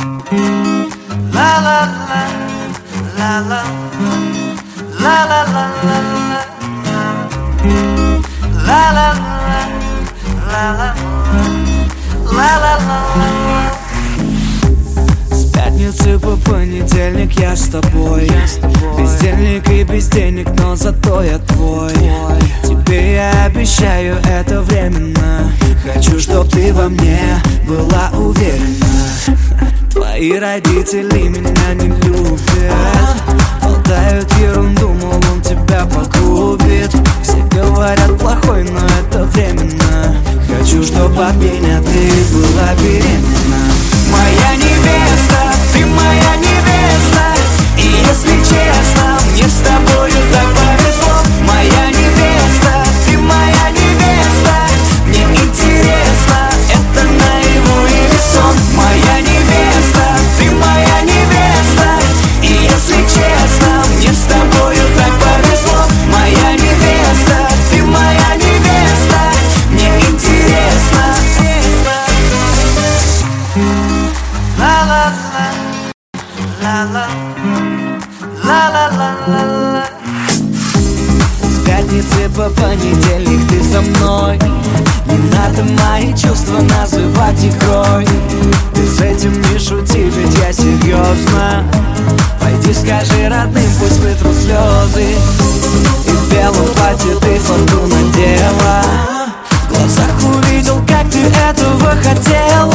La la la, la la, la la la la la, la la la, la la la. С пятницы по понедельник я с тобой. Бездельник и без денег, но зато я твой. Тебе я обещаю, это временно. Хочу, чтоб ты во мне была уверена. Твои родители меня не любят, болтают ерунду, мол, он тебя погубит. Все говорят плохой, но это временно. Хочу, чтоб от меня ты была беременна. Моя невеста, ты моя невеста. И если честно, мне с тобою так повезло. Моя невеста, ты моя невеста. Мне интересно, это наяву или сон. Моя невеста, ты моя невеста. И если честно, мне с тобою так повезло. Моя невеста, ты моя невеста. Мне интересно. La-la-la, la-la, la-la-la-la-la. С пятницы по понедельник ты со мной. Не надо мои чувства называть игрой. Ты с этим не шути, ведь я серьезно. Пойди скажи родным, пусть вытрут слезы. И в белом платье ты фату надела. В глазах увидел, как ты этого хотел.